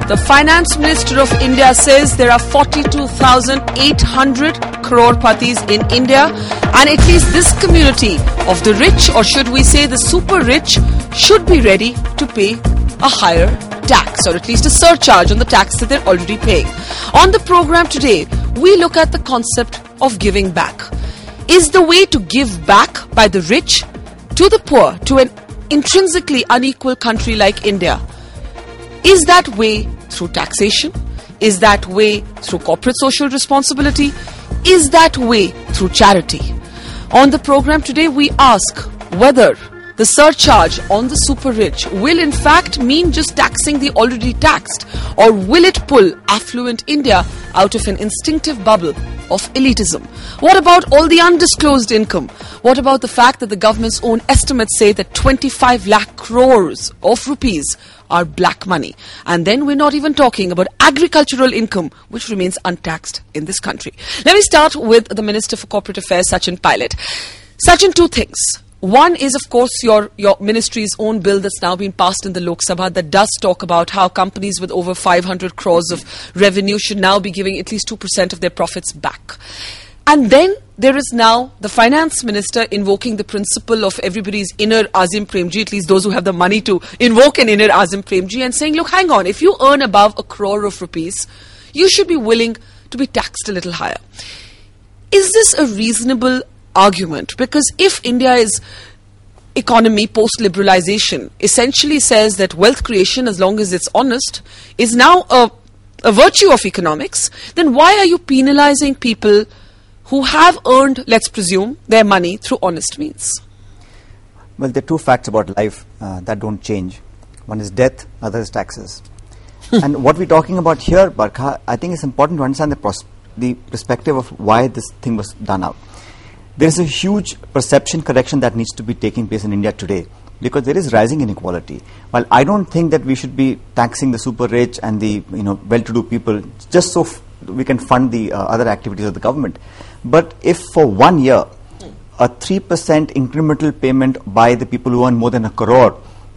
The Finance Minister of India says there are 42,800 crore-patis in India, and at least this community of the rich, or should we say the super rich, should be ready to pay a higher tax, or at least a surcharge on the tax that they're already paying. On the program today, we look at the concept of giving back. Is the way to give back by the rich to the poor, to an intrinsically unequal country like India, is that way through taxation? Is that way through corporate social responsibility? Is that way through charity? On the program today, we ask whether the surcharge on the super rich will in fact mean just taxing the already taxed, or will it pull affluent India out of an instinctive bubble of elitism? What about all the undisclosed income? What about the fact that the government's own estimates say that 25 lakh crores of rupees are black money? And then we're not even talking about agricultural income, which remains untaxed in this country. Let me start with the Minister for Corporate Affairs, Sachin Pilot. Sachin, two things. One is, of course, your ministry's own bill that's now been passed in the Lok Sabha that does talk about how companies with over 500 crores of revenue should now be giving at least 2% of their profits back. And then there is now the finance minister invoking the principle of everybody's inner Azim Premji, at least those who have the money to invoke an inner Azim Premji, and saying, look, hang on, if you earn above 1 crore of rupees, you should be willing to be taxed a little higher. Is this a reasonable argument? Because if India's economy post-liberalization essentially says that wealth creation, as long as it's honest, is now a virtue of economics, then why are you penalizing people who have earned, let's presume, their money through honest means? Well, there are two facts about life that don't change. One is death, other is taxes. And what we're talking about here, Barkha, I think it's important to understand the perspective of why this thing was done out. There is a huge perception correction that needs to be taking place in India today, because there is rising inequality. While I don't think that we should be taxing the super rich and the well-to-do people just so we can fund the other activities of the government, but if for 1 year a 3% incremental payment by the people who earn more than 1 crore,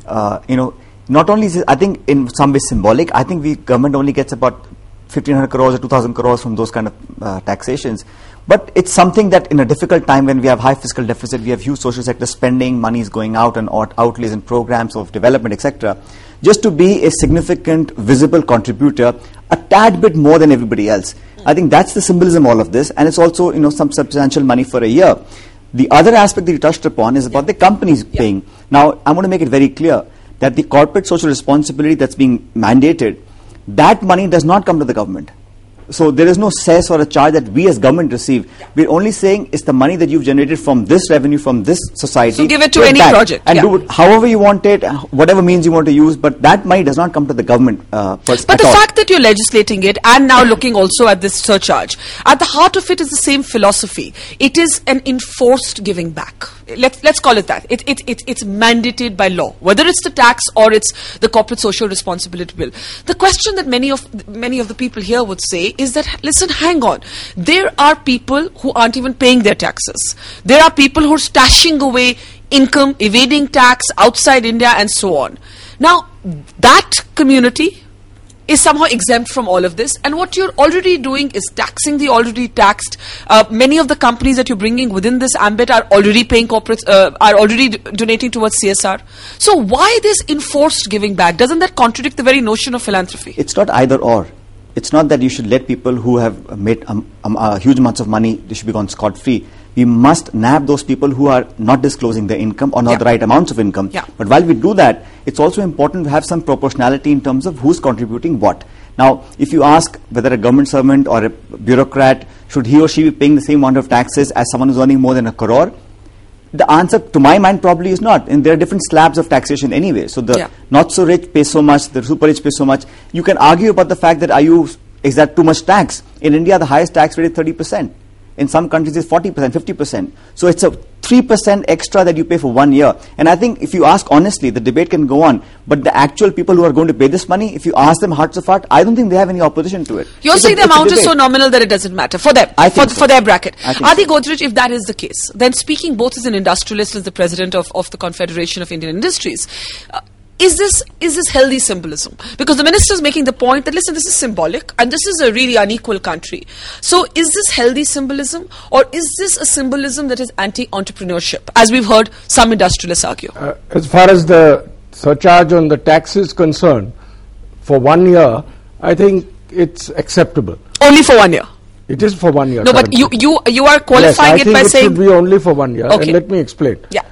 not only is it, I think, in some way symbolic. I think the government only gets about 1,500 crores or 2,000 crores from those kind of taxations. But it's something that in a difficult time when we have high fiscal deficit, we have huge social sector spending, money is going out and outlays in programs of development, etc. Just to be a significant, visible contributor, a tad bit more than everybody else. I think that's the symbolism of all of this, and it's also some substantial money for a year. The other aspect that you touched upon is about the companies paying. Now, I want to make it very clear that the corporate social responsibility that's being mandated, that money does not come to the government. So there is no cess or a charge that we as government receive. We're only saying it's the money that you've generated from this revenue, from this society. So give it to any project. And do it however you want it, whatever means you want to use, but that money does not come to the government. But the fact that you're legislating it and now looking also at this surcharge, at the heart of it is the same philosophy. It is an enforced giving back. Let's call it that. It's mandated by law, whether it's the tax or it's the corporate social responsibility bill. The question that many of the people here would say is that, listen, hang on. There are people who aren't even paying their taxes. There are people who are stashing away income, evading tax outside India, and so on. Now, that community is somehow exempt from all of this, and what you're already doing is taxing the already taxed. Many of the companies that you're bringing within this ambit are already paying corporates, are already donating towards CSR. So why this enforced giving back? Doesn't that contradict the very notion of philanthropy? It's not either or. It's not that you should let people who have made huge amounts of money, they should be gone scot-free. We must nab those people who are not disclosing their income or not the right amounts of income. But while we do that, it's also important to have some proportionality in terms of who's contributing what. Now, if you ask whether a government servant or a bureaucrat, should he or she be paying the same amount of taxes as someone who's earning more than 1 crore, the answer to my mind probably is not. And there are different slabs of taxation anyway. So the not so rich pay so much, the super rich pay so much. You can argue about the fact that is that too much tax? In India, the highest tax rate is 30%. In some countries, it's 40%, 50%. So it's a 3% extra that you pay for 1 year. And I think if you ask honestly, the debate can go on. But the actual people who are going to pay this money, if you ask them hearts of heart, I don't think they have any opposition to it. You're saying the amount is so nominal that it doesn't matter for them, for their bracket. Adi Godrej, if that is the case, then speaking both as an industrialist, as the president of the Confederation of Indian Industries, is this healthy symbolism? Because the minister is making the point that, listen, this is symbolic and this is a really unequal country. So is this healthy symbolism, or is this a symbolism that is anti-entrepreneurship, as we've heard some industrialists argue? As far as the surcharge on the tax is concerned, for 1 year, I think it's acceptable. Only for 1 year? It is for 1 year. No, currently. but you are qualifying it by saying... I think it should be only for 1 year. Okay. And let me explain. Yeah.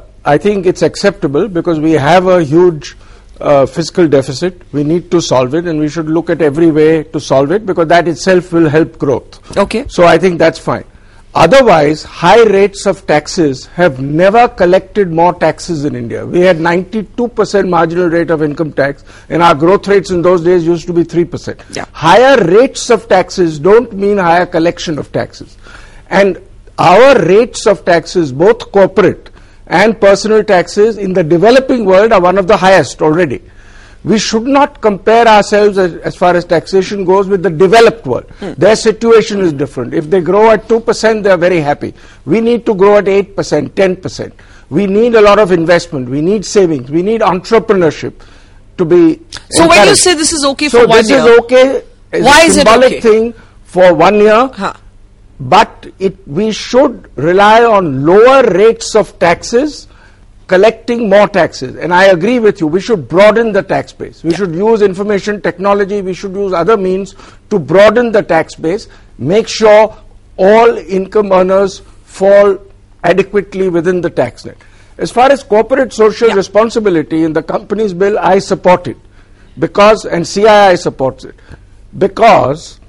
I think it's acceptable because we have a huge fiscal deficit. We need to solve it, and we should look at every way to solve it, because that itself will help growth. Okay. So I think that's fine. Otherwise, high rates of taxes have never collected more taxes in India. We had 92% marginal rate of income tax, and our growth rates in those days used to be 3%. Yeah. Higher rates of taxes don't mean higher collection of taxes. And our rates of taxes, both corporate and personal taxes in the developing world, are one of the highest already. We should not compare ourselves as far as taxation goes with the developed world. Their situation is different. If they grow at 2%, they are very happy. We need to grow at 8%, 10%. We need a lot of investment. We need savings. We need entrepreneurship to be So encouraged. when you say this is okay for 1 year... So this is okay. Why is is a it symbolic okay? thing for 1 year. Huh. But we should rely on lower rates of taxes, collecting more taxes. And I agree with you, we should broaden the tax base. We should use information technology, we should use other means to broaden the tax base, make sure all income earners fall adequately within the tax net. As far as corporate social responsibility in the Companies Bill, I support it, because, and CII supports it, because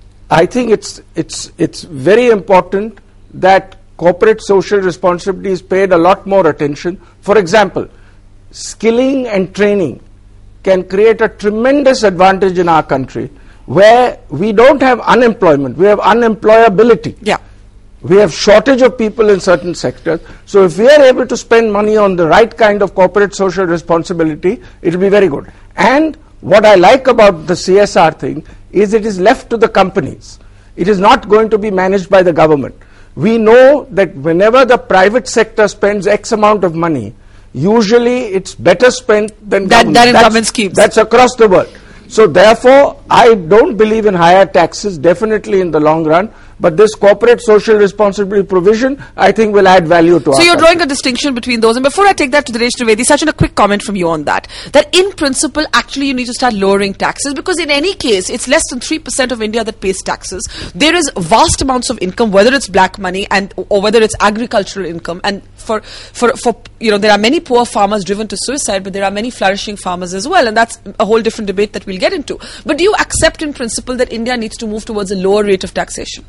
I think it's very important that corporate social responsibility is paid a lot more attention. For example, skilling and training can create a tremendous advantage in our country, where we don't have unemployment, we have unemployability. Yeah. We have shortage of people in certain sectors. So if we are able to spend money on the right kind of corporate social responsibility, it will be very good. And what I like about the CSR thing is it is left to the companies. It is not going to be managed by the government. We know that whenever the private sector spends X amount of money, usually it's better spent than government schemes. That's across the world. So therefore, I don't believe in higher taxes, definitely in the long run. But this corporate social responsibility provision, I think, will add value to us. So you're drawing a distinction between those. And before I take that to Dinesh Trivedi, Sachin, a quick comment from you on that. That in principle, actually, you need to start lowering taxes, because in any case, it's less than 3% of India that pays taxes. There is vast amounts of income, whether it's black money or whether it's agricultural income. And for there are many poor farmers driven to suicide, but there are many flourishing farmers as well. And that's a whole different debate that we'll get into. But do you accept in principle that India needs to move towards a lower rate of taxation?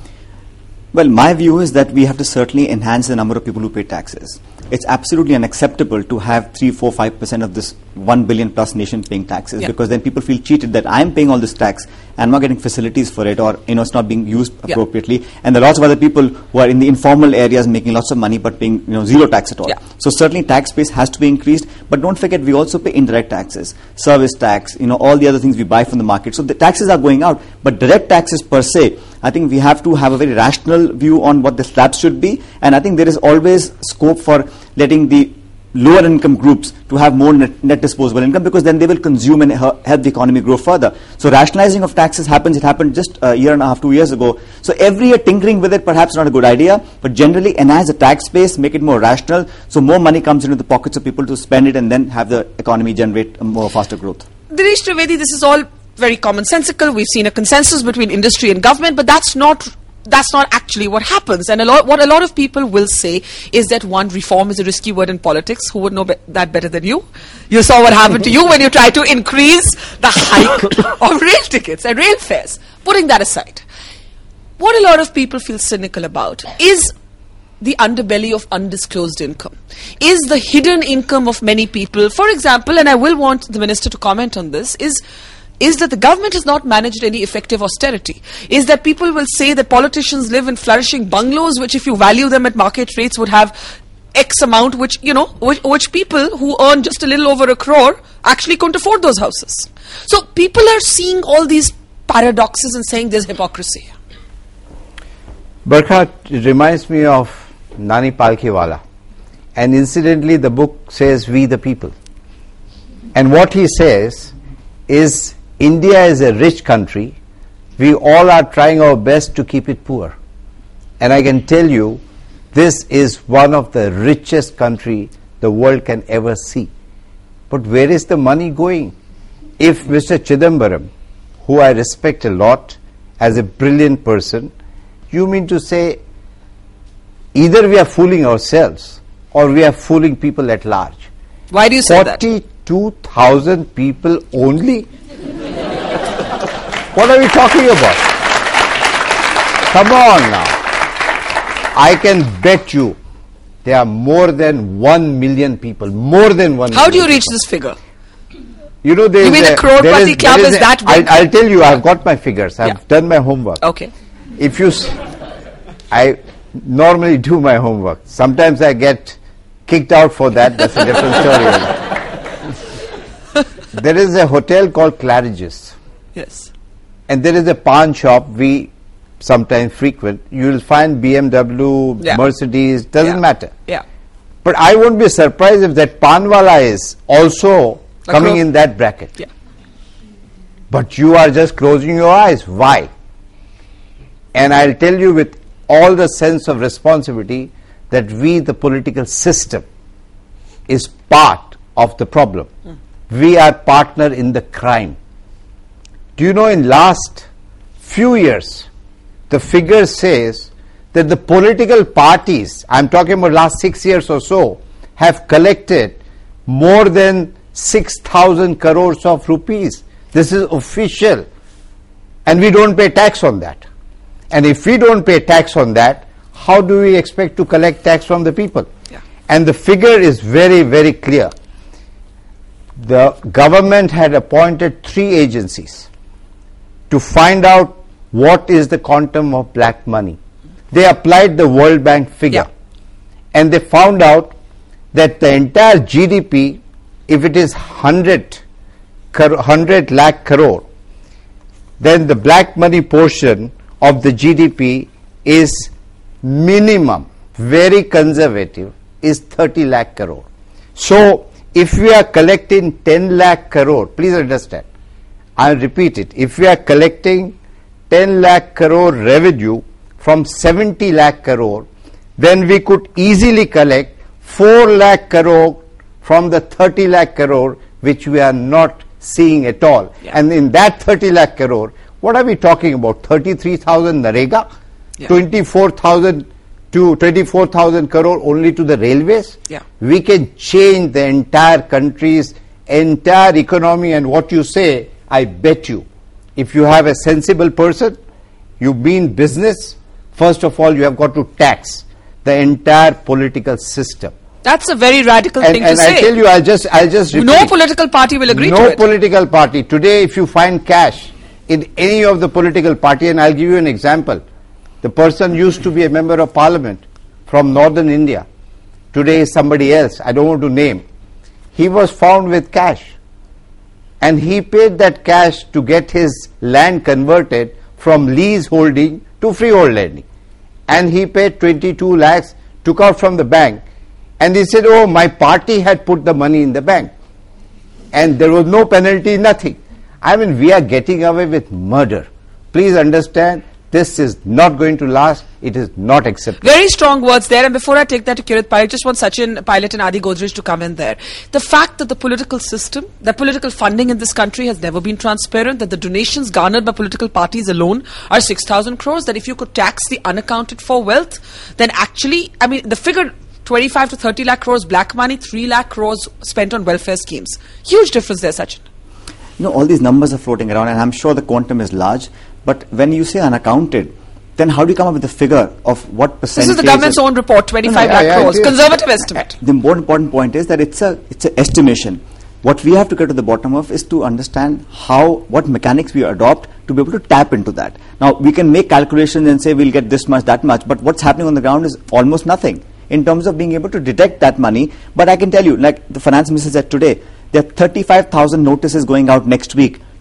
Well, my view is that we have to certainly enhance the number of people who pay taxes. It's absolutely unacceptable to have 3, 4, 5% of this 1 billion plus nation paying taxes, because then people feel cheated that I'm paying all this tax and I'm not getting facilities for it, or it's not being used appropriately. And there are lots of other people who are in the informal areas making lots of money but paying zero tax at all. So certainly tax base has to be increased, but don't forget we also pay indirect taxes, service tax, all the other things we buy from the market. So the taxes are going out, but direct taxes per se, I think we have to have a very rational view on what the slabs should be, and I think there is always scope for letting the lower income groups to have more net disposable income, because then they will consume and help the economy grow further. So rationalizing of taxes happens. It happened just a year and a half, 2 years ago. So every year tinkering with it perhaps not a good idea, but generally enhance the tax base, make it more rational, so more money comes into the pockets of people to spend it, and then have the economy generate more faster growth. Dinesh Trivedi, this is all very commonsensical. We've seen a consensus between industry and government, but that's not actually what happens. And what a lot of people will say is that, one, reform is a risky word in politics. Who would know that better than you? You saw what happened to you when you tried to increase the hike of rail tickets and rail fares. Putting that aside, what a lot of people feel cynical about is the underbelly of undisclosed income, is the hidden income of many people. For example, and I will want the minister to comment on this, is that the government has not managed any effective austerity, is that people will say that politicians live in flourishing bungalows, which if you value them at market rates would have X amount, which people who earn just a little over 1 crore actually couldn't afford those houses. So people are seeing all these paradoxes and saying there's hypocrisy. Barkha, it reminds me of Nani Palkhiwala, and incidentally the book says we the people. And what he says is, India is a rich country. We all are trying our best to keep it poor. And I can tell you, this is one of the richest country the world can ever see. But where is the money going? If Mr. Chidambaram, who I respect a lot as a brilliant person, you mean to say either we are fooling ourselves or we are fooling people at large? Why do you say that? 42,000 people only? What are we talking about? Come on now. I can bet you there are more than 1 million people. More than 1 million. How do you reach this figure? You know, You mean the Crorepati Club is that big? I'll tell you, I've got my figures. I've done my homework. Okay. If you, I normally do my homework. Sometimes I get kicked out for that. That's a different story. There is a hotel called Claridge's. Yes. And there is a pawn shop we sometimes frequent. You will find BMW, Mercedes, doesn't matter. Yeah. But I won't be surprised if that panwala is also coming in that bracket. Yeah. But you are just closing your eyes. Why? And I'll tell you with all the sense of responsibility that we, the political system, is part of the problem. We are partner in the crime. Do you know, in last few years, the figure says that the political parties, I'm talking about last 6 years or so, have collected more than 6,000 crores of rupees. This is official. And we don't pay tax on that. And if we don't pay tax on that, how do we expect to collect tax from the people? Yeah. And the figure is very, very clear. The government had appointed 3 agencies to find out what is the quantum of black money. They applied the World Bank figure. And they found out that the entire GDP, if it is 100 lakh crore, then the black money portion of the GDP is minimum, very conservative, is 30 lakh crore. So, if we are collecting 10 lakh crore, please understand, I repeat it, if we are collecting 10 lakh crore revenue from 70 lakh crore, then we could easily collect 4 lakh crore from the 30 lakh crore, which we are not seeing at all. Yeah. And in that 30 lakh crore, what are we talking about? 33,000 Narega? 24,000 to 24,000 crore only to the railways? Yeah. We can change the entire country's entire economy, and what you say, I bet you, if you have a sensible person, you mean business, first of all you have got to tax the entire political system. That's a very radical thing to say. And I tell you, I'll just repeat. No political party will agree to it. No political party. Today, if you find cash in any of the political party, and I'll give you an example. The person used to be a member of parliament from northern India. Today is somebody else. I don't want to name. He was found with cash. And he paid that cash to get his land converted from lease holding to freehold lending. And he paid 22 lakhs, took out from the bank. And he said, oh, my party had put the money in the bank. And there was no penalty, nothing. I mean, we are getting away with murder. Please understand, this is not going to last. It is not acceptable. Very strong words there. And before I take that to Kirit Pai, I just want Sachin Pilot and Adi Godrej to come in there. The fact that the political system, that political funding in this country has never been transparent, that the donations garnered by political parties alone are 6,000 crores, that if you could tax the unaccounted for wealth, then actually, I mean, the figure 25 to 30 lakh crores black money, 3 lakh crores spent on welfare schemes. Huge difference there, Sachin. You know, all these numbers are floating around, and I'm sure the quantum is large. But when you say unaccounted, then how do you come up with the figure of what percentage? This is the government's own report, 25 lakh crores, conservative estimate. The important point is that it's an estimation. What we have to get to the bottom of is to understand what mechanics we adopt to be able to tap into that. Now, we can make calculations and say we'll get this much, that much, but what's happening on the ground is almost nothing in terms of being able to detect that money. But I can tell you, like the finance minister said today, there are 35,000 notices going out next week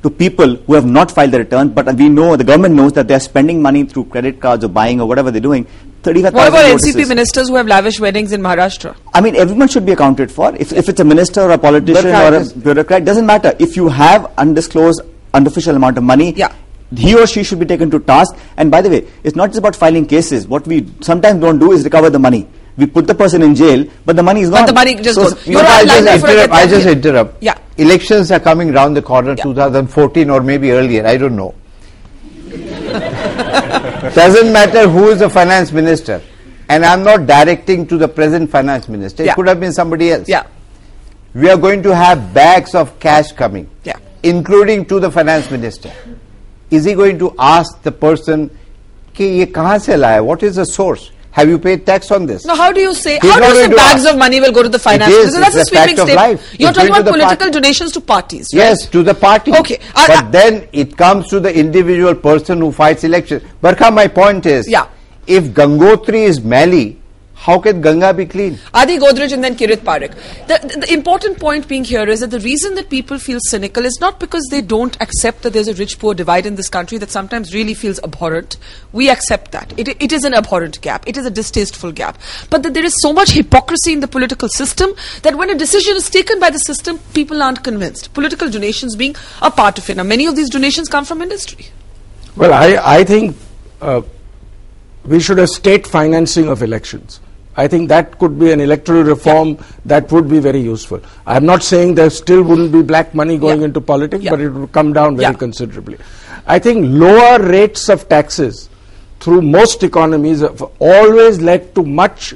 to people who have not filed the return, but we know, the government knows that they are spending money through credit cards or buying or whatever they're doing. 35,000 What about notices. NCP ministers who have lavish weddings in Maharashtra? I mean, everyone should be accounted for. If it's a minister or a politician or a bureaucrat, doesn't matter. If you have undisclosed, unofficial amount of money, Yeah. he or she should be taken to task. And by the way, it's not just about filing cases. What we sometimes don't do is recover the money. We put the person in jail, but the money is gone. But the money just goes. you You're know, right, I just interrupt. Yeah. Elections are coming round the corner, Yeah. 2014 or maybe earlier, I don't know. Doesn't matter who is the finance minister. And I'm not directing to the present finance minister. Yeah. It could have been somebody else. Yeah. We are going to have bags of cash coming, Yeah. including to the finance minister. Is he going to ask the person, "Ki ye kahan se laya? What is the source? Have you paid tax on this?" Now, how do you say? He's How do not you say going to bags ask. of money will go to the finance? It is, Because that's a it's a sweeping fact of statement. life. You're It's talking going about to the political party. donations to parties. Right? Yes, to the party. Okay. But then it comes to the individual person who fights election. Barkha, my point is, Yeah. if Gangotri is Mali, how can Ganga be clean? Adi Godrej and then Kirit Parekh. The important point being here is that the reason that people feel cynical is not because they don't accept that there's a rich-poor divide in this country that sometimes really feels abhorrent. We accept that. It is an abhorrent gap. It is a distasteful gap. But that there is so much hypocrisy in the political system that when a decision is taken by the system, people aren't convinced. Political donations being a part of it. Now, many of these donations come from industry. Well, I think we should have state financing of elections. I think that could be an electoral reform that would be very useful. I'm not saying there still wouldn't be black money going into politics, but it would come down very considerably. I think lower rates of taxes through most economies have always led to much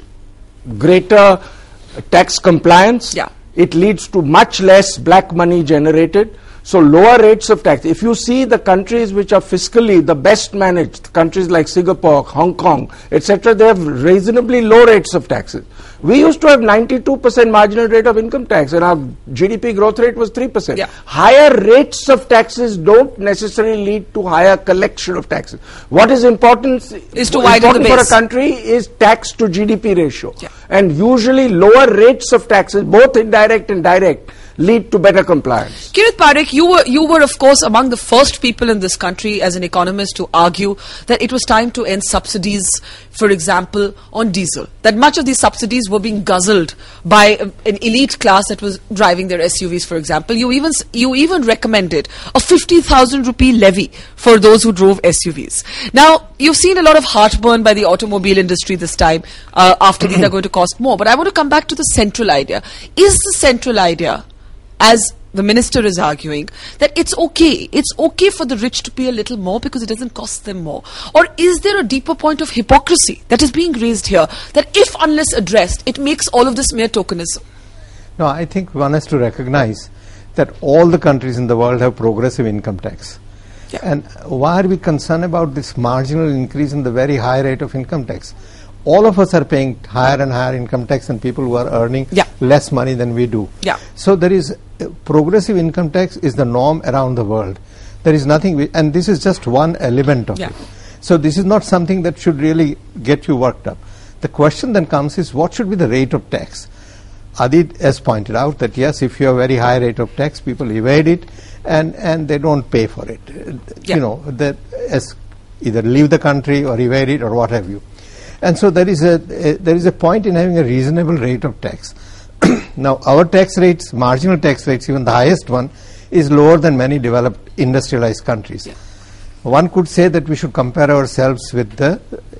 greater tax compliance. Yeah. It leads to much less black money generated. So lower rates of tax. If you see the countries which are fiscally the best managed, countries like Singapore, Hong Kong, etc., they have reasonably low rates of taxes. We used to have 92% marginal rate of income tax and our GDP growth rate was 3%. Yeah. Higher rates of taxes don't necessarily lead to higher collection of taxes. What is important Is to widen the for a base. country is tax to GDP ratio. Yeah. And usually lower rates of taxes, both indirect and direct, lead to better compliance. Kirit Parekh, you were of course among the first people in this country as an economist to argue that it was time to end subsidies, for example, on diesel. That much of these subsidies were being guzzled by an elite class that was driving their SUVs, for example. You even recommended a 50,000 rupee levy for those who drove SUVs. Now, you've seen a lot of heartburn by the automobile industry this time after these are going to cost more. But I want to come back to the central idea. Is the central idea, as the minister is arguing, that it's okay for the rich to pay a little more because it doesn't cost them more? Or is there a deeper point of hypocrisy that is being raised here, that if unless addressed, it makes all of this mere tokenism? No, I think one has to recognize that all the countries in the world have progressive income tax. Yeah. And why are we concerned about this marginal increase in the very high rate of income tax? All of us are paying higher and higher income tax than people who are earning less money than we do. Yeah. So there is progressive income tax is the norm around the world. There is nothing, and this is just one element of it. So this is not something that should really get you worked up. The question then comes is, what should be the rate of tax? Adit has pointed out that yes, if you have very high rate of tax, people evade it and they don't pay for it. You know, that as either leave the country or evade it or what have you. And so there is a point in having a reasonable rate of tax. Now, our tax rates, marginal tax rates, even the highest one, is lower than many developed industrialized countries. One could say that we should compare ourselves with the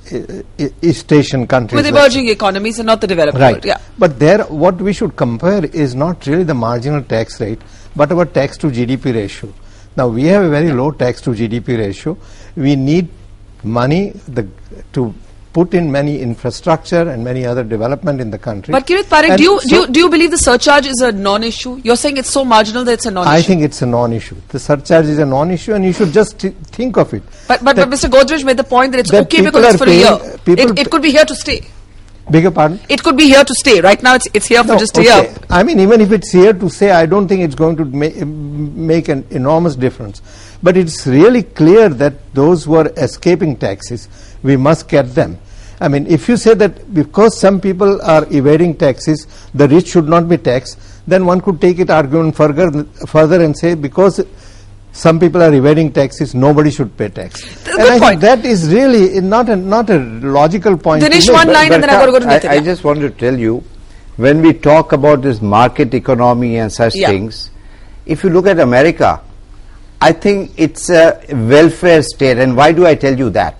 East Asian countries. With emerging economies and not the developed world. Yeah. But there, what we should compare is not really the marginal tax rate, but our tax to GDP ratio. Now, we have a very low tax to GDP ratio. We need money to put in many infrastructure and many other development in the country. But Kirit Parekh, do you believe the surcharge is a non-issue? You're saying it's so marginal that it's a non-issue. I think it's a non-issue. The surcharge is a non-issue, and you should just think of it. But Mr. Godrej made the point that it's okay because it's for a year. It could be here to stay. Beg your pardon? It could be here to stay. Right now, it's here for just a year. I mean, even if it's here to stay, I don't think it's going to make an enormous difference. But it's really clear that those who are escaping taxes, we must get them. I mean, if you say that because some people are evading taxes, the rich should not be taxed, then one could take it argument further and say because some people are evading taxes, nobody should pay tax. Good And I point. think that is really not a logical point. to Dinesh, make. one line and then I've got to go to Nitin. I just want to tell you, when we talk about this market economy and such things, if you look at America, I think it's a welfare state. And why do I tell you that?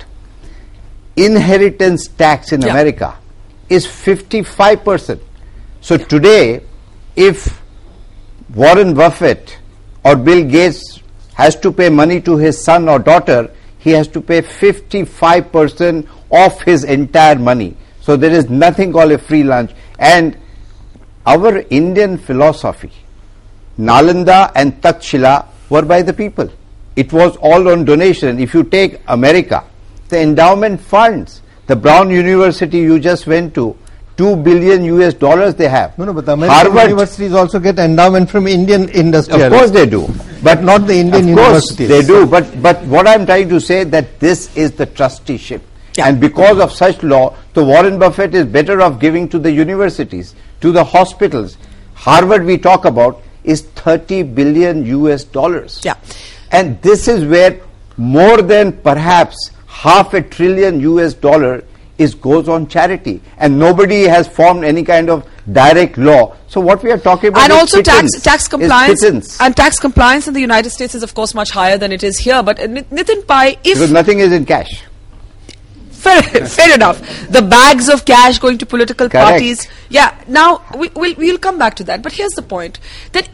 Inheritance tax in America is 55%. So today, if Warren Buffett or Bill Gates has to pay money to his son or daughter, he has to pay 55% of his entire money. So there is nothing called a free lunch. And our Indian philosophy, Nalanda and Takshila, were by the people. It was all on donation. If you take America, the endowment funds, the Brown University you just went to, $2 billion they have. No, but the American universities also get endowment from Indian industrialists. Of course they do. But not the Indian universities. Of course they do. But what I'm trying to say that this is the trusteeship. And because of such law, the Warren Buffett is better off giving to the universities, to the hospitals. Harvard we talk about is $30 billion. And this is where more than perhaps $500 billion goes on charity, and nobody has formed any kind of direct law. So what we are talking about and is also pittance, tax compliance, pittance. and tax compliance in the United States is of course much higher than it is here. But Nitin Pai, if because nothing is in cash. Fair enough. The bags of cash going to political Correct. parties. Yeah. Now we'll come back to that. But here's the point: that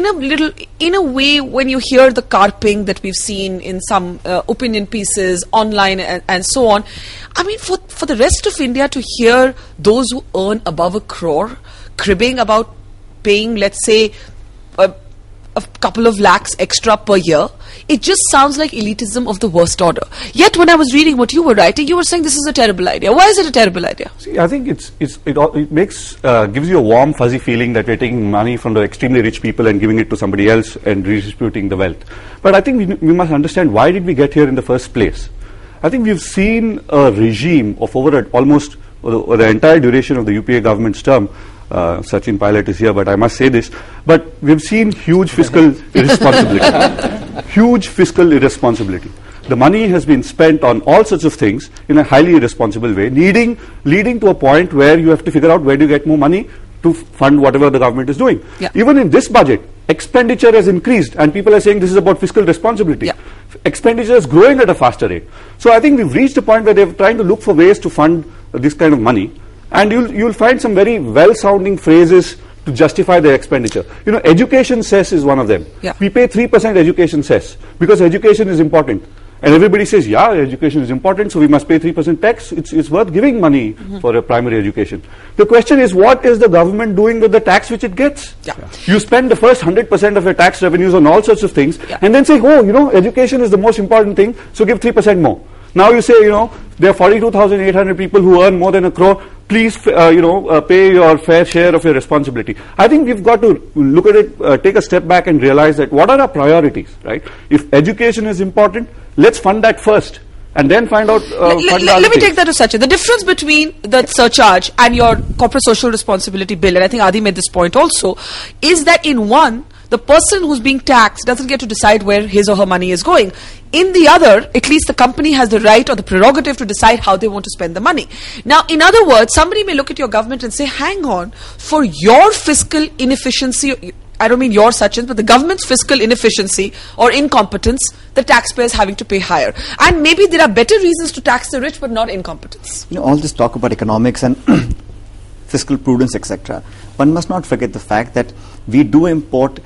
in a way, when you hear the carping that we've seen in some opinion pieces online and so on, I mean, for the rest of India to hear those who earn above a crore cribbing about paying, let's say, a couple of lakhs extra per year, it just sounds like elitism of the worst order. Yet when I was reading what you were writing, you were saying this is a terrible idea. Why is it a terrible idea? See, I think it makes gives you a warm fuzzy feeling that we're taking money from the extremely rich people and giving it to somebody else and redistributing the wealth. But I think we must understand, why did we get here in the first place? I think we've seen a regime of almost the entire duration of the UPA government's term. Sachin Pilot is here, but I must say this. But we've seen huge fiscal irresponsibility. Huge fiscal irresponsibility. The money has been spent on all sorts of things in a highly irresponsible way, leading to a point where you have to figure out where do you get more money to fund whatever the government is doing. Even in this budget, expenditure has increased, and people are saying this is about fiscal responsibility. Expenditure is growing at a faster rate. So I think we've reached a point where they're trying to look for ways to fund this kind of money. And you'll find some very well-sounding phrases to justify their expenditure. You know, education cess is one of them. We pay 3% education cess because education is important. And everybody says, yeah, education is important, so we must pay 3% tax. It's worth giving money for a primary education. The question is, what is the government doing with the tax which it gets? You spend the first 100% of your tax revenues on all sorts of things, and then say, oh, you know, education is the most important thing, so give 3% more. Now you say, you know, there are 42,800 people who earn more than a crore. Please, pay your fair share of your responsibility. I think we've got to look at it, take a step back and realize that what are our priorities, right? If education is important, let's fund that first and then find out. Let me take that to Sachin. The difference between the surcharge and your corporate social responsibility bill, and I think Adi made this point also, is that in one, the person who's being taxed doesn't get to decide where his or her money is going. In the other, at least the company has the right or the prerogative to decide how they want to spend the money. Now, in other words, somebody may look at your government and say, hang on, for your fiscal inefficiency, I don't mean your Sachin, but the government's fiscal inefficiency or incompetence, the taxpayer is having to pay higher. And maybe there are better reasons to tax the rich, but not incompetence. You know, all this talk about economics and fiscal prudence, etc. One must not forget the fact that we do import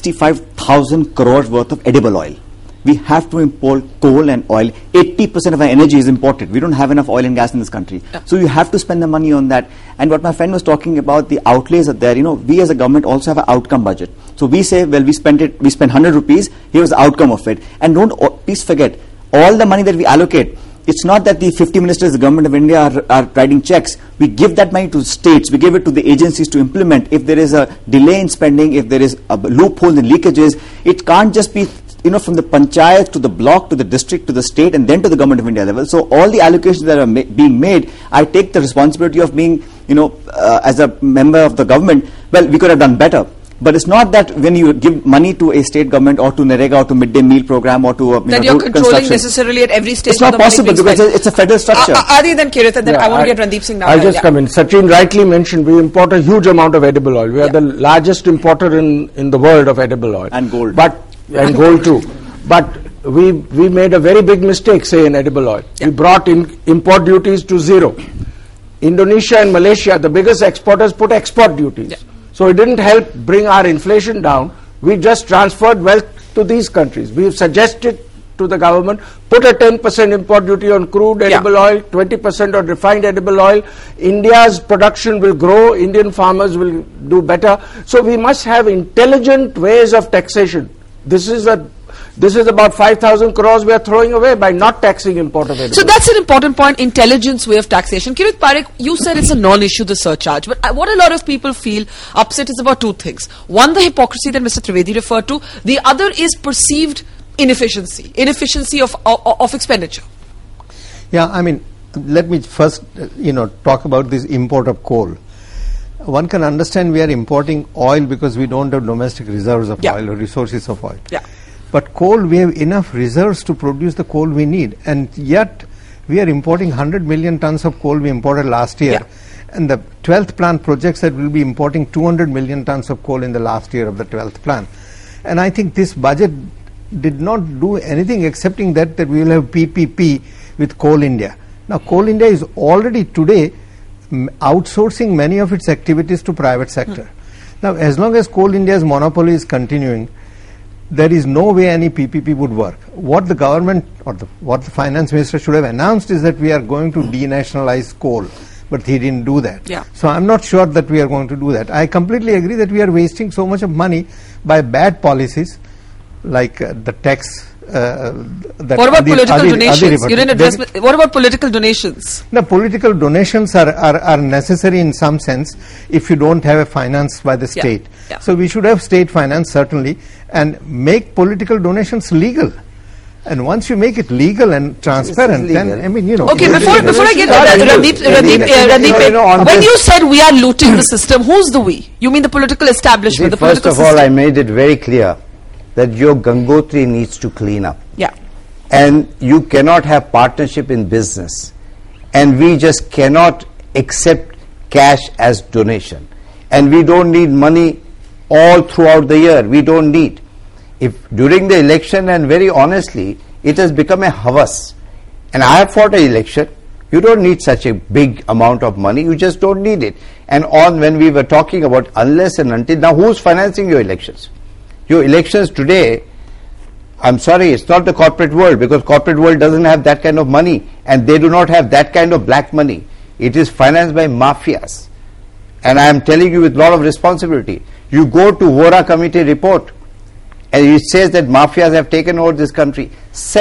65,000 crores worth of edible oil. We have to import coal and oil. 80% of our energy is imported. We don't have enough oil and gas in this country. So you have to spend the money on that. And what my friend was talking about, the outlays are there. You know, we as a government also have an outcome budget. So we say, well, we spent 100 rupees. Here was the outcome of it. And please forget, all the money that we allocate, it's not that the 50 ministers of the government of India are writing checks. We give that money to states. We give it to the agencies to implement. If there is a delay in spending, if there is a loophole in leakages, it can't just be, you know, from the panchayat to the block to the district to the state and then to the government of India level. So all the allocations that are being made, I take the responsibility of being, you know, as a member of the government, well, we could have done better. But it's not that when you give money to a state government or to NREGA or to midday meal program or to that you're controlling necessarily at every stage. It's not possible because it's a federal structure. Adi, then Kirit, and then I want to get Randeep Singh now. I'll just come in. Sachin rightly mentioned we import a huge amount of edible oil. We are the largest importer in the world of edible oil. And gold. And gold too. But we made a very big mistake, say, in edible oil. We brought in import duties to zero. Indonesia and Malaysia, the biggest exporters, put export duties. So it didn't help bring our inflation down. We just transferred wealth to these countries. We've suggested to the government, put a 10% import duty on crude edible oil, 20% on refined edible oil. India's production will grow. Indian farmers will do better. So we must have intelligent ways of taxation. This is about 5,000 crores we are throwing away by not taxing import of edible. So that's an important point, intelligence way of taxation. Kirit Parekh, you said it's a non-issue, the surcharge. But what a lot of people feel upset is about two things. One, the hypocrisy that Mr. Trivedi referred to. The other is perceived inefficiency of expenditure. Yeah, I mean, let me first, talk about this import of coal. One can understand we are importing oil because we don't have domestic reserves of oil or resources of oil. Yeah. But coal, we have enough reserves to produce the coal we need, and yet we are importing 100 million tons of coal we imported last year. And the 12th plan projects that we'll be importing 200 million tons of coal in the last year of the 12th plan. And I think this budget did not do anything excepting that we will have PPP with Coal India. Now, Coal India is already today outsourcing many of its activities to private sector. Now, as long as Coal India's monopoly is continuing, there is no way any PPP would work. What the government or what the finance minister should have announced is that we are going to denationalize coal, but he didn't do that. Yeah. So I'm not sure that we are going to do that. I completely agree that we are wasting so much of money by bad policies like the tax. What about political donations? You didn't address. What about political donations? The political donations are necessary in some sense if you don't have a finance by the state. So we should have state finance certainly, and make political donations legal. And once you make it legal and transparent, then Okay, before I get Randeep, when you said we are looting the system, who's the we? You mean the political establishment, the political system? First of all, I made it very clear that your Gangotri needs to clean up. Yeah. And you cannot have partnership in business. And we just cannot accept cash as donation. And we don't need money all throughout the year. We don't need. If during the election, and very honestly, it has become a havas. And I have fought an election. You don't need such a big amount of money. You just don't need it. And when we were talking about unless and until, now who's financing your elections? Your elections today, I'm sorry, it's not the corporate world, because corporate world doesn't have that kind of money, and they do not have that kind of black money. It is financed by mafias. And I am telling you with a lot of responsibility. You go to Vora committee report, and it says that mafias have taken over this country.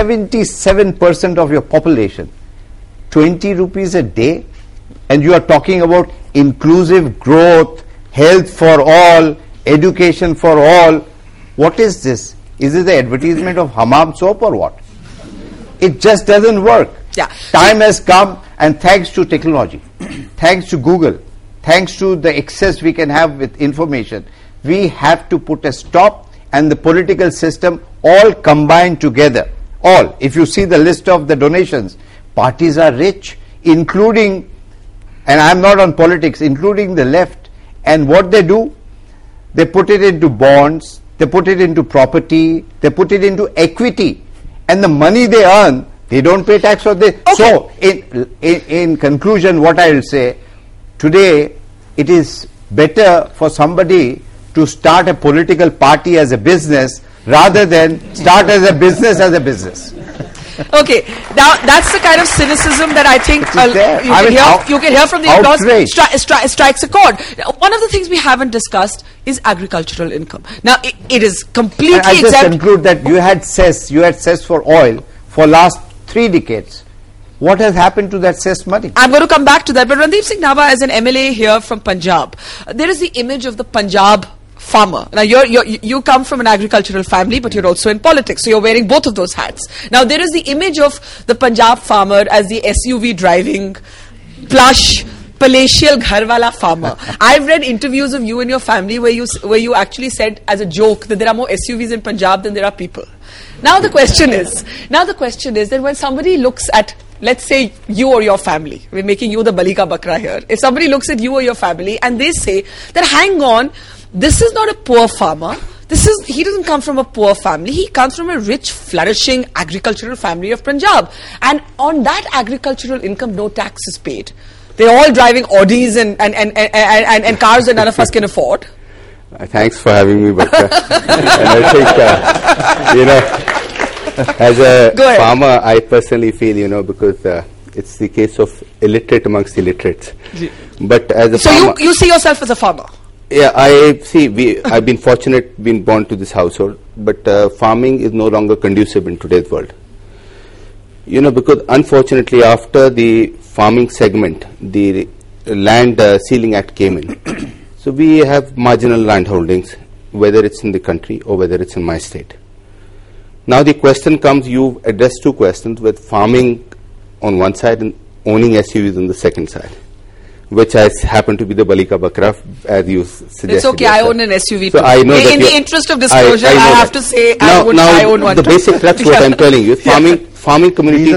77% of your population, 20 rupees a day, and you are talking about inclusive growth, health for all, education for all. What is this? Is this the advertisement of Hammam soap or what? It just doesn't work. Yeah. Time has come, and thanks to technology, thanks to Google, thanks to the access we can have with information, we have to put a stop, and the political system all combined together. All. If you see the list of the donations, parties are rich, including, and I'm not on politics, including the left. And what they do? They put it into bonds, they put it into property, they put it into equity, and the money they earn, they don't pay tax on this. Okay. So, in conclusion, what I will say, today it is better for somebody to start a political party as a business rather than start as a business as a business. Okay, now that's the kind of cynicism that I think you can hear from the applause strikes a chord. One of the things we haven't discussed is agricultural income. Now, it is completely I just conclude that you had cess for oil for last 3 decades. What has happened to that cess money? I'm going to come back to that. But Randeep Singh Nabha, as an MLA here from Punjab, there is the image of the Punjab farmer. Now, you come from an agricultural family, but you're also in politics, so you're wearing both of those hats. Now, there is the image of the Punjab farmer as the SUV driving, plush, palatial gharwala farmer. I've read interviews of you and your family where you actually said as a joke that there are more SUVs in Punjab than there are people. Now the question is that when somebody looks at, let's say, you or your family, we're making you the bali ka bakra here. If somebody looks at you or your family and they say that, hang on, this is not a poor farmer. He doesn't come from a poor family. He comes from a rich, flourishing agricultural family of Punjab. And on that agricultural income, no tax is paid. They're all driving Audis and cars that none of us can afford. Thanks for having me, Bakra. And I think, as a farmer, I personally feel, because it's the case of illiterate amongst illiterates. But as a farmer... So you see yourself as a farmer? Yeah, I've been fortunate being born to this household, but farming is no longer conducive in today's world. Because unfortunately after the farming segment, the Land Ceiling Act came in. So we have marginal land holdings, whether it's in the country or whether it's in my state. Now the question comes, you addressed two questions, with farming on one side and owning SUVs on the second side, which has happened to be the Balika Bakra, as you suggested. It's okay, I own an SUV so too. I know in the interest of disclosure, I have to say I own one too. The basic crux what I'm telling you, farming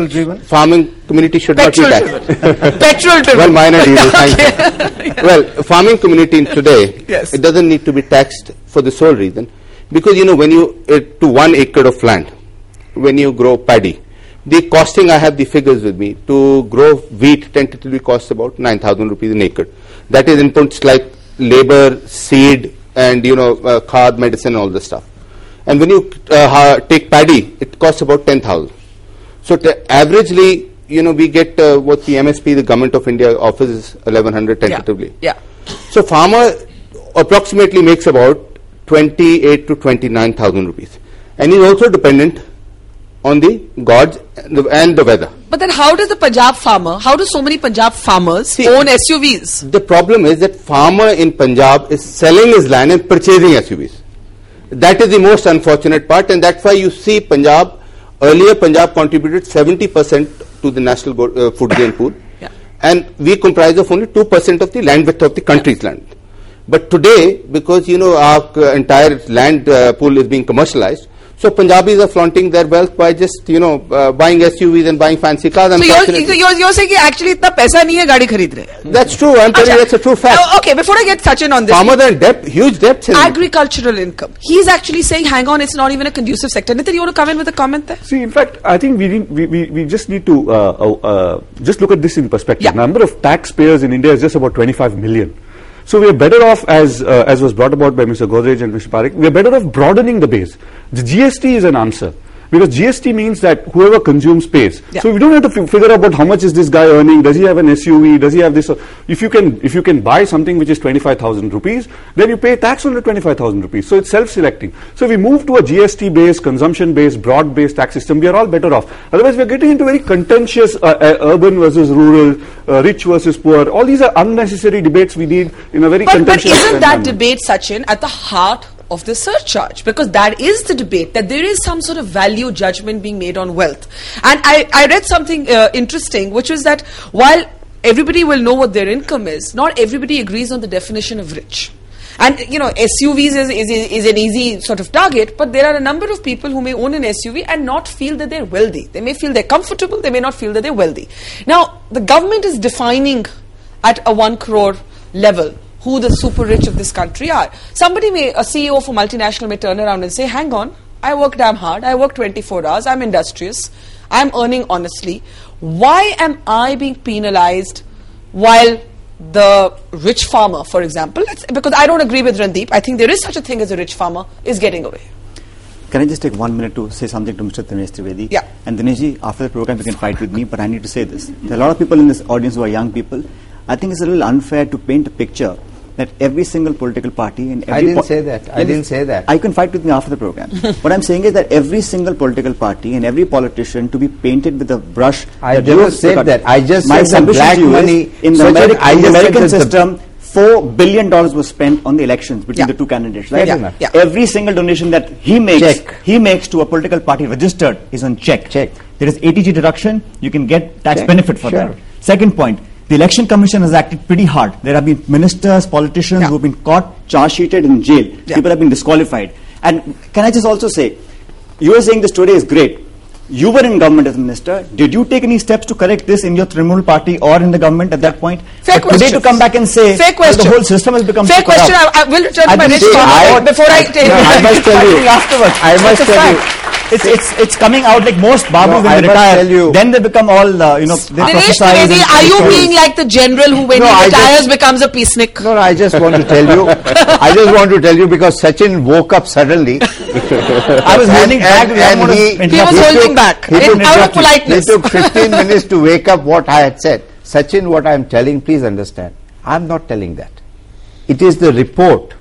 community should not be taxed. Petrol driven. Well, minor diesel, thank you. Well, farming community today, it doesn't need to be taxed for the sole reason, because when you, to 1 acre of land, when you grow paddy, the costing, I have the figures with me, to grow wheat tentatively costs about 9,000 rupees an acre. That is inputs like labor, seed, and khad, medicine, all the stuff. And when you take paddy, it costs about 10,000. So averagely, we get what the MSP, the Government of India offers, is 1,100 tentatively. Yeah. So farmer approximately makes about 28 to 29,000 rupees. And he's also dependent on the gods and the weather. But then how do so many Punjab farmers own SUVs? The problem is that farmer in Punjab is selling his land and purchasing SUVs. That is the most unfortunate part, and that's why you see earlier Punjab contributed 70% to the national food grain pool, and we comprise of only 2% of the land width of the country's land. But today, because our entire land pool is being commercialized, so Punjabis are flaunting their wealth by just buying SUVs and buying fancy cars. So you're saying actually itna paisa nahi hai gaadi kharid rahe. That's true. I'm telling you that's a true fact. Okay, before I get Sachin on this, farmers are in debt, huge debts. Agricultural income. He's actually saying, hang on, it's not even a conducive sector. Nitin, you want to come in with a comment there? See, in fact, I think we just need to just look at this in perspective. The number of taxpayers in India is just about 25 million. So we are better off, as was brought about by Mr. Godrej and Mr. Parekh, we are better off broadening the base. The GST is an answer, because GST means that whoever consumes pays. So we don't have to figure out about how much is this guy earning, does he have an SUV, does he have this. If you can buy something which is 25,000 rupees, then you pay tax on the 25,000 rupees. So it's self-selecting. So if we move to a GST-based, consumption-based, broad-based tax system, we are all better off. Otherwise, we are getting into very contentious urban versus rural, rich versus poor. All these are unnecessary debates we need in a very contentious. But isn't that debate, Sachin, at the heart of the surcharge? Because that is the debate, that there is some sort of value judgment being made on wealth. And I read something interesting, which was that while everybody will know what their income is, not everybody agrees on the definition of rich. And SUVs is an easy sort of target, but there are a number of people who may own an SUV and not feel that they're wealthy. They may feel they're comfortable, they may not feel that they're wealthy. Now, the government is defining at a 1 crore level who the super rich of this country are. A CEO of a multinational may turn around and say, hang on, I work damn hard, I work 24 hours, I'm industrious, I'm earning honestly. Why am I being penalized while the rich farmer, for example, because I don't agree with Randeep, I think there is such a thing as a rich farmer, is getting away. Can I just take 1 minute to say something to Mr. Dinesh Trivedi? Yeah. And Dineshji, after the program you can fight with me, but I need to say this. There are a lot of people in this audience who are young people. I think it's a little unfair to paint a picture that every single political party and every I didn't say that. You can fight with me after the program. What I'm saying is that every single political party and every politician to be painted with a brush. I never said that. I just my said the black money in the American system. $4 billion was spent on the elections between the two candidates. Right? Every single donation that he makes to a political party registered is on check. There is ATG deduction. You can get tax benefit for that. Second point. the Election Commission has acted pretty hard. There have been ministers, politicians who have been caught, charge-sheeted in jail. People have been disqualified. And can I just also say, you are saying this today is great. You were in government as a minister. Did you take any steps to correct this in your Trinamool party or in the government at that point? Fair question. Today to come back and say the whole system has become fair question. I will return to my rich farmer before I take it. I must tell you. Afterwards. I must tell you. It's coming out like most Babus when they retire. Then they become all, they Dinesh Trivedi, are you being like the general who when he retires becomes a peacenik? No, I just want to tell you. I just want to tell you because Sachin woke up suddenly. I was holding back. He was holding back. Out of politeness. It took 15 minutes to wake up what I had said. Sachin, what I am telling, please understand. I am not telling that. It is the report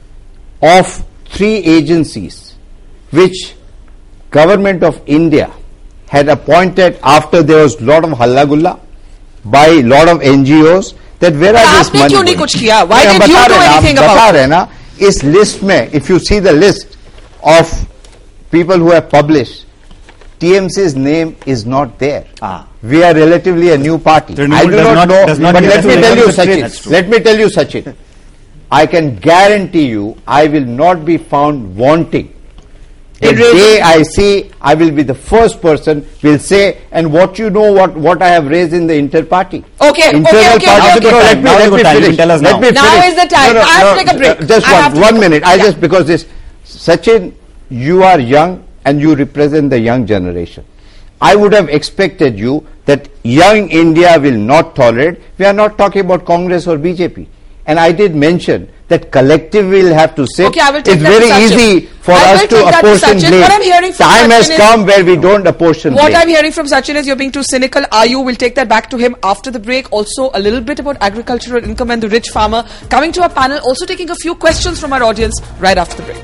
of 3 agencies which Government of India had appointed after there was lot of halla-gulla by lot of NGOs that where are this money going? Why did you do anything about it? Is list mein, if you see the list of people who have published, TMC's name is not there. We are relatively a new party. I do not know, but let me tell you, Sachin. Let me tell you, Sachin. I can guarantee you, I will not be found wanting. The day I see, I will be the first person will say, and what you know, what I have raised in the inter-party. Okay. Let me finish. Now is the time. I have to take a break. Just one minute. Because this, Sachin, you are young and you represent the young generation. I would have expected you that young India will not tolerate. We are not talking about Congress or BJP. And I did mention that collective will have to sit. I will take it's very easy for us to apportion blame. What I'm hearing from Time Sachin has come where we don't apportion blame. What I'm hearing from Sachin is you're being too cynical. We'll take that back to him after the break. Also, a little bit about agricultural income and the rich farmer. Coming to our panel, also taking a few questions from our audience right after the break.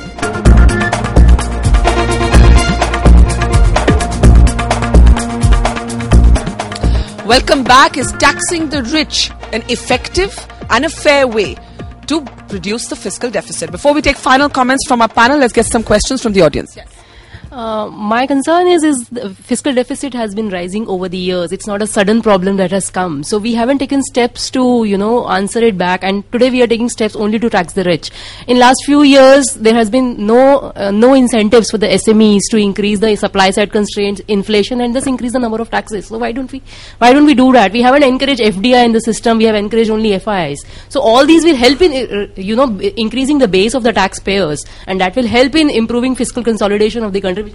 Welcome back. Is taxing the rich an effective and a fair way to reduce the fiscal deficit? Before we take final comments from our panel, let's get some questions from the audience. Yes. My concern is the fiscal deficit has been rising over the years. It's not a sudden problem that has come. So we haven't taken steps to, answer it back. And today we are taking steps only to tax the rich. In last few years, there has been no incentives for the SMEs to increase the supply side constraints, inflation, and thus increase the number of taxes. So why don't we do that? We haven't encouraged FDI in the system. We have encouraged only FIIs. So all these will help in, increasing the base of the taxpayers, and that will help in improving fiscal consolidation of the country.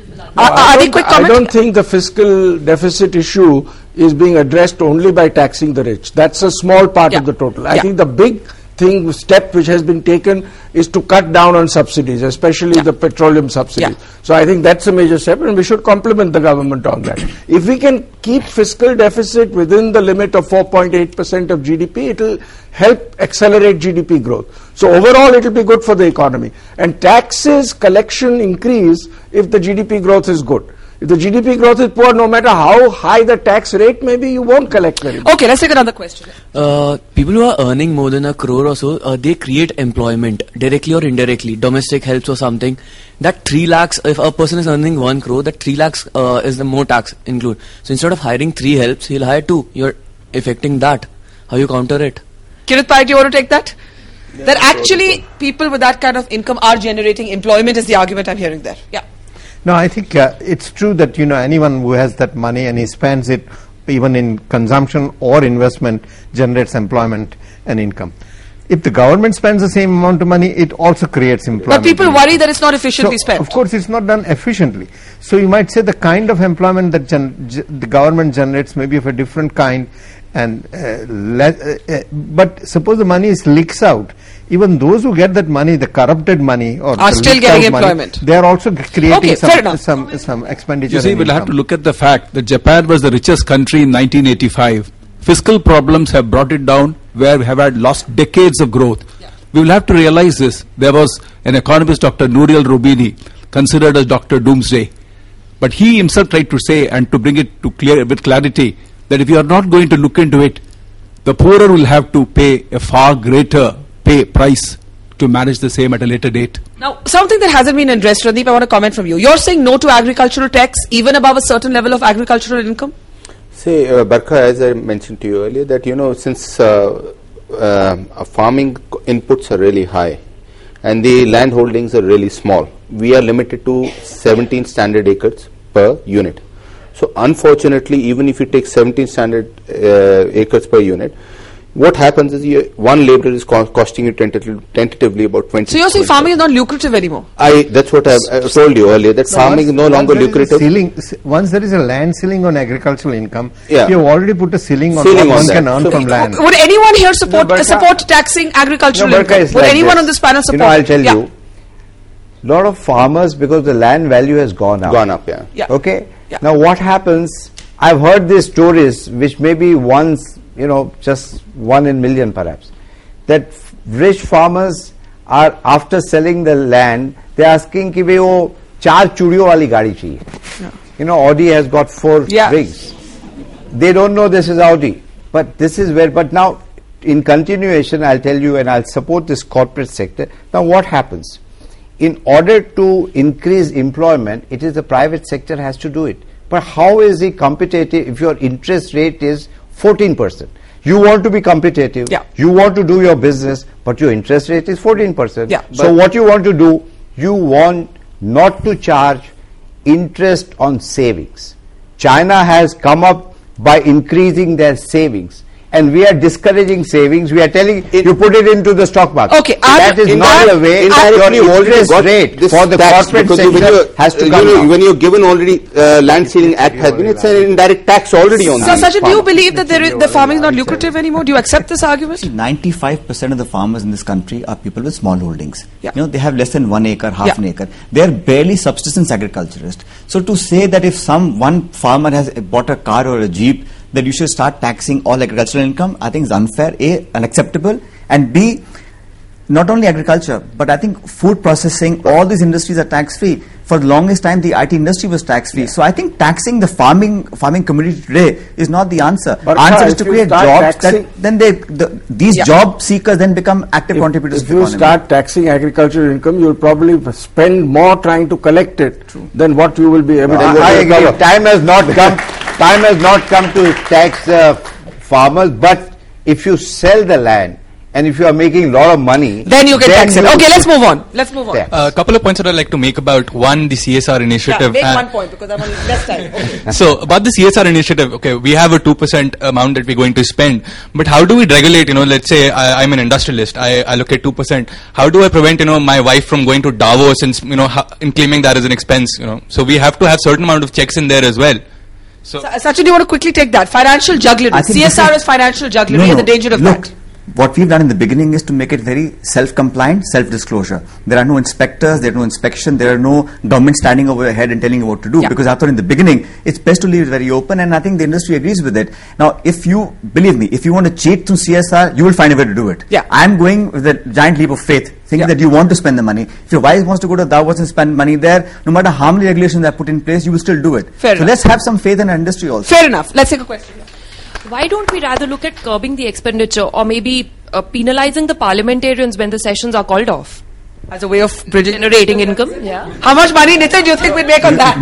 I don't think the fiscal deficit issue is being addressed only by taxing the rich. That's a small part of the total. I think the big step which has been taken is to cut down on subsidies, especially the petroleum subsidies. So I think that's a major step, and we should compliment the government on that. If we can keep fiscal deficit within the limit of 4.8% of GDP, it will help accelerate GDP growth. So overall it will be good for the economy. And taxes collection increase if the GDP growth is good. If the GDP growth is poor, no matter how high the tax rate may be, you won't collect very much. Okay, let's take another question. People who are earning more than 1 crore or so, they create employment, directly or indirectly, domestic helps or something. That 3 lakhs, if a person is earning 1 crore, that 3 lakhs is the more tax include. So instead of hiring 3 helps, he'll hire 2. You're affecting that. How you counter it? Kirit Pai, do you want to take that? That actually people with that kind of income are generating employment is the argument I'm hearing there. Yeah. No, I think it's true that anyone who has that money and he spends it even in consumption or investment generates employment and income. If the government spends the same amount of money, it also creates employment. But people worry that it's not efficiently spent. Of course, it's not done efficiently. So you might say the kind of employment that the government generates may be of a different kind, and but suppose the money leaks out. Even those who get that money, the corrupted money, or are still getting employment. They are also creating some expenditure. You see, we'll have to look at the fact that Japan was the richest country in 1985. Fiscal problems have brought it down, where we have lost decades of growth. Yeah. We will have to realize this. There was an economist, Dr. Nouriel Roubini, considered as Dr. Doomsday. But he himself tried to say, and to bring it to with clarity, that if you are not going to look into it, the poorer will have to pay a far greater price to manage the same at a later date. Now, something that hasn't been addressed, Randeep, I want a comment from you. You're saying no to agricultural tax even above a certain level of agricultural income? See, Barkha, as I mentioned to you earlier, that since farming inputs are really high and the land holdings are really small, we are limited to 17 standard acres per unit. So unfortunately, even if you take 17 standard acres per unit, what happens is one labourer is costing you tentatively about 20. So you're saying farming is not lucrative anymore? That's what I told you earlier, that farming is no longer lucrative. Once there is a land ceiling on agricultural income, Yeah. you have already put a ceiling on what one can earn from land. Would anyone here support taxing agricultural income? Would like anyone this. on this panel support? I'll tell Yeah. you, lot of farmers, because the land value has gone up. Yeah. Okay. Yeah. Now what happens? I've heard these stories, which may be once, just 1 in million perhaps, that rich farmers are, after selling the land, they're asking ki bhai wo 4 chudiyon wali gaadi chahiye. Audi has got 4 rings. They don't know this is Audi, but this is where. But now, in continuation, I'll tell you, and I'll support this corporate sector. Now, what happens? In order to increase employment, it is the private sector has to do it. But how is it competitive if your interest rate is 14%? You want to be competitive. Yeah. You want to do your business, but your interest rate is 14%. Yeah. So what you want to do, you want not to charge interest on savings. China has come up by increasing their savings, and we are discouraging savings. We are telling you put it into the stock market. Okay, that is not the way. Your interest rate for the corporate sector has to come down. When you're given already land ceiling act has been, it's an indirect tax already on So, that. Sachin, do you believe that the farming is not lucrative anymore? Do you accept this argument? 95% of the farmers in this country are people with small holdings. Yeah. They have less than 1 acre, half an acre. They are barely subsistence agriculturists. So to say that if one farmer has bought a car or a jeep, that you should start taxing all agricultural income, I think is unfair, A, unacceptable, and B, not only agriculture, but I think food processing, all these industries are tax-free. For the longest time, the IT industry was tax-free. So I think taxing the farming community today is not the answer. But answer is to if you create start jobs that these job seekers then become active contributors to the economy. If you start taxing agricultural income, you will probably spend more trying to collect it than what you will be able to I agree. Time has not come. Time has not come to tax farmers. But if you sell the land and if you are making a lot of money, then you can tax it. Okay, let's move on. A couple of points that I'd like to make about one, the CSR initiative. Yeah, make one point because I'm on less time. Okay. So about the CSR initiative, okay, we have a 2% amount that we're going to spend, but how do we regulate? Let's say I'm an industrialist. I allocate 2%. How do I prevent my wife from going to Davos and in claiming that as an expense? So we have to have certain amount of checks in there as well. So Sachin, do you want to quickly take that? Financial jugglery. CSR is financial jugglery and the danger of that. What we've done in the beginning is to make it very self-compliant, self-disclosure. There are no inspectors, there are no inspection, there are no government standing over your head and telling you what to do. Because I thought in the beginning, it's best to leave it very open, and I think the industry agrees with it. Now, believe me, if you want to cheat through CSR, you will find a way to do it. Yeah. I'm going with a giant leap of faith, thinking that you want to spend the money. If your wife wants to go to Davos and spend money there, no matter how many regulations are put in place, you will still do it. Fair enough. Let's have some faith in our industry also. Fair enough. Let's take a question. Why don't we rather look at curbing the expenditure or maybe penalizing the parliamentarians when the sessions are called off? As a way of generating income? Yeah. How much money, Nitin, do you think we'd make on that?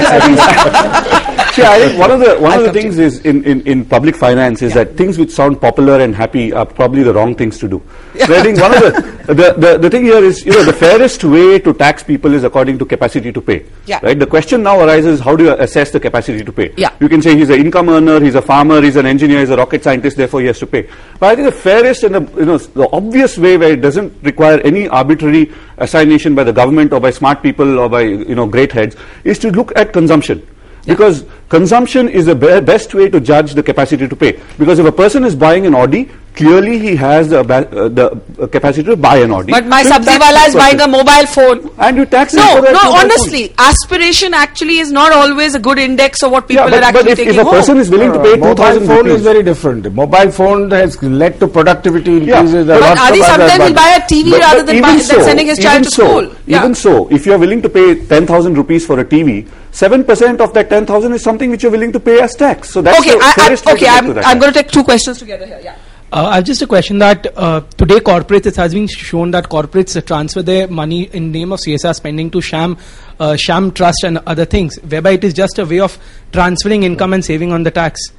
See, I think one of the things is in public finance is that things which sound popular and happy are probably the wrong things to do. So I think one of the thing here is the fairest way to tax people is according to capacity to pay. Yeah. Right. The question now arises: how do you assess the capacity to pay? Yeah. You can say he's an income earner, he's a farmer, he's an engineer, he's a rocket scientist, therefore he has to pay. But I think the fairest and the obvious way where it doesn't require any arbitrary assignation by the government or by smart people or by great heads is to look at consumption. Because consumption is the best way to judge the capacity to pay. Because if a person is buying an Audi, clearly he has the capacity to buy an Audi. But my sabzi wala is buying a mobile phone. And you tax him No, for that no, mobile honestly, phone. aspiration actually is not always a good index of what people are actually but taking if a home. person is willing to pay 2,000 mobile phone rupees, is very different. Mobile phone has led to productivity increases. But Adi sometimes will buy a TV rather than sending his child to school. Even so, if you are willing to pay 10,000 rupees for a TV, 7% of that 10,000 is something which you're willing to pay as tax. So that's the fairest way to get to that. I'm going to take two questions together here. Yeah. I have just a question that today corporates, it has been shown that corporates transfer their money in name of CSR spending to sham trust and other things, whereby it is just a way of transferring income and saving on the tax.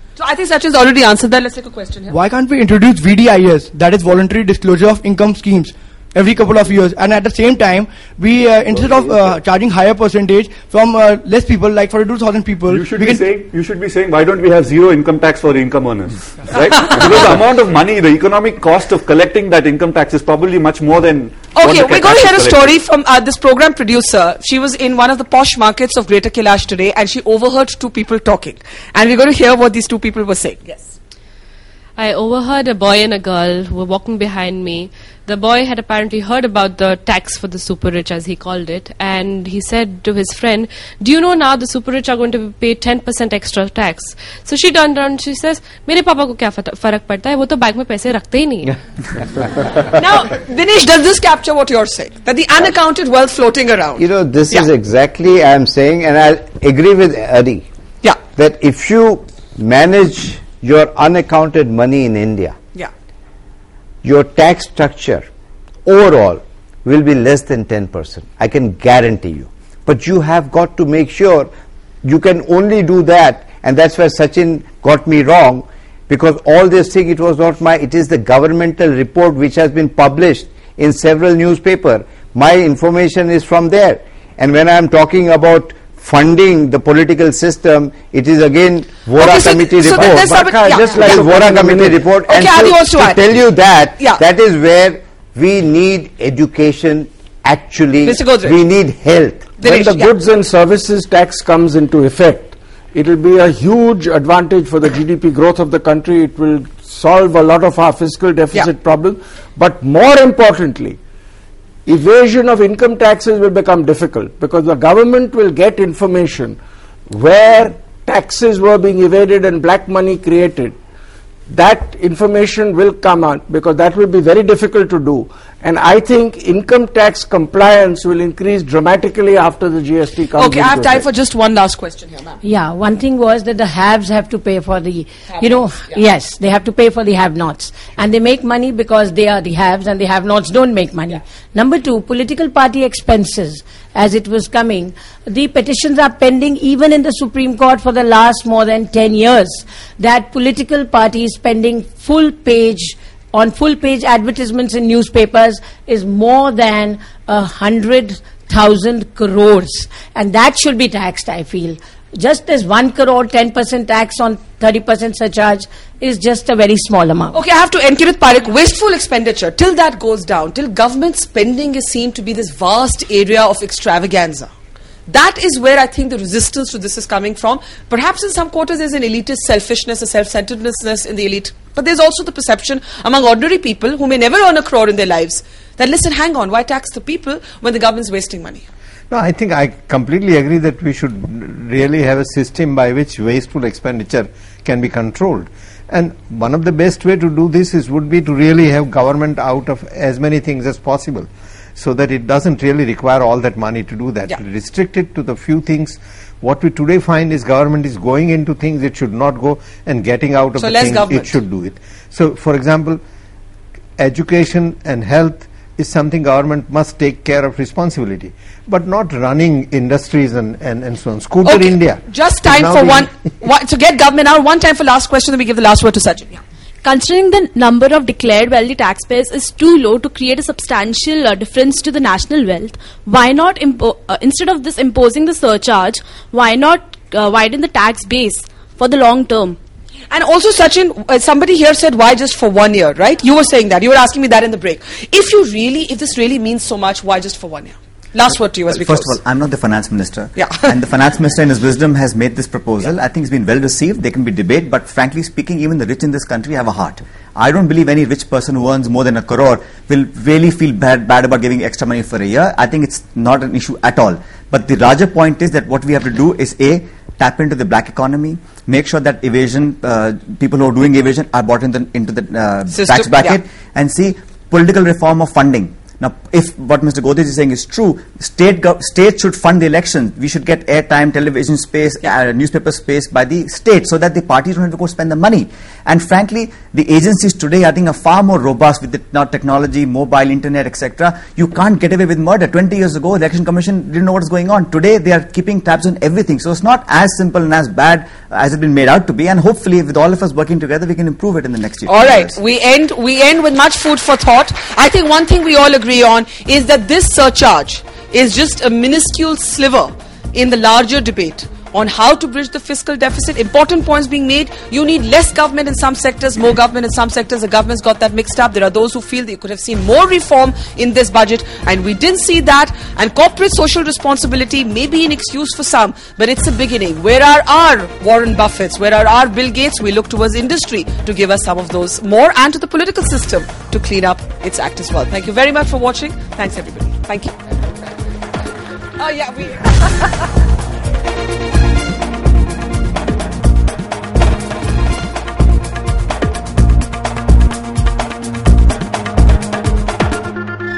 So I think Sachin's already answered that. Let's take a question here. Why can't we introduce VDIS, that is voluntary disclosure of income schemes, every couple of years, and at the same time we instead of charging higher percentage from less people, like for 2,000 people, you should be saying why don't we have zero income tax for income earners, right? Because the amount of money, the economic cost of collecting that income tax is probably much more than. Okay, we're going to hear a story from this program producer. She was in one of the posh markets of Greater Kailash today, and she overheard two people talking, and we're going to hear what these two people were saying. Yes. I overheard a boy and a girl who were walking behind me. The boy had apparently heard about the tax for the super rich, as he called it, and he said to his friend, do you know now the super rich are going to pay 10% extra tax? So she turned around and she says, मेरे पापा को क्या फर्क पड़ता है, वो तो bank में पैसे रखते ही नहीं है. Now, Dinesh, does this capture what you're saying? That the unaccounted wealth floating around? You know, this is exactly I am saying, and I agree with Adi. Yeah. That if you manage your unaccounted money in India, your tax structure overall will be less than 10%. I can guarantee you. But you have got to make sure you can only do that, and that's where Sachin got me wrong, because all this thing, it was not it is the governmental report which has been published in several newspapers. My information is from there. And when I am talking about funding the political system, it is again Vora committee report. Just like Vora committee report. Okay, and to tell you that, that is where we need education actually. We need health. When the goods and services tax comes into effect, it will be a huge advantage for the GDP growth of the country. It will solve a lot of our fiscal deficit problem. But more importantly, evasion of income taxes will become difficult, because the government will get information where taxes were being evaded and black money created. That information will come out, because that will be very difficult to do. And I think income tax compliance will increase dramatically after the GST comes. Okay, I have time for just one last question here, ma'am. Yeah, one thing was that the haves have to pay for the, yes, they have to pay for the have-nots. And they make money because they are the haves, and the have-nots don't make money. Yeah. Number two, political party expenses. As it was coming, the petitions are pending even in the Supreme Court for the last more than 10 years, that political parties spending full page advertisements in newspapers is more than 100,000 crores, and that should be taxed, I feel. Just as 1 crore, 10% tax on 30% surcharge is just a very small amount. Okay, I have to end. Kirit Parekh, wasteful expenditure, till that goes down, till government spending is seen to be this vast area of extravaganza. That is where I think the resistance to this is coming from. Perhaps in some quarters there's an elitist selfishness, a self-centeredness in the elite. But there's also the perception among ordinary people who may never earn a crore in their lives that, listen, hang on, why tax the people when the government's wasting money? No, I think I completely agree that we should really have a system by which wasteful expenditure can be controlled. And one of the best way to do this would be to really have government out of as many things as possible, so that it doesn't really require all that money to do that. Restrict it to the few things. What we today find is government is going into things it should not go and getting out of the things it should do it. So, for example, education and health is something government must take care of responsibility, but not running industries and so on. Scooter India. Just time for one to get government out. One time for last question, then we give the last word to Sachin. Yeah. Considering the number of declared wealthy taxpayers is too low to create a substantial difference to the national wealth, why not, instead of this imposing the surcharge, why not widen the tax base for the long term? And also, Sachin, somebody here said, why just for 1 year, right? You were saying that. You were asking me that in the break. If this really means so much, why just for 1 year? Last word to you as we close. First of all, I'm not the finance minister. Yeah. And the finance minister in his wisdom has made this proposal. I think it's been well received. There can be debate, but frankly speaking, even the rich in this country have a heart. I don't believe any rich person who earns more than a crore will really feel bad about giving extra money for a year. I think it's not an issue at all. But the larger point is that what we have to do is tap into the black economy, make sure that evasion, people who are doing evasion are brought into the tax bracket, and see political reform of funding. Now, if what Mr. Godrej is saying is true, states should fund the elections. We should get airtime, television space, newspaper space by the state, so that the parties don't have to go spend the money. And frankly, the agencies today, I think, are far more robust with the technology, mobile, internet, etc. You can't get away with murder. 20 years ago, the Election Commission didn't know what was going on. Today, they are keeping tabs on everything. So it's not as simple and as bad as it's been made out to be. And hopefully, with all of us working together, we can improve it in the next year. All right, we end with much food for thought. I think one thing we all agree on is that this surcharge is just a minuscule sliver in the larger debate on how to bridge the fiscal deficit. Important points being made. You need less government in some sectors, more government in some sectors. The government's got that mixed up. There are those who feel that you could have seen more reform in this budget, and we didn't see that. And corporate social responsibility may be an excuse for some, but it's a beginning. Where are our Warren Buffetts? Where are our Bill Gates? We look towards industry to give us some of those more, and to the political system to clean up its act as well. Thank you very much for watching. Thanks, everybody. Thank you. Oh, yeah, we...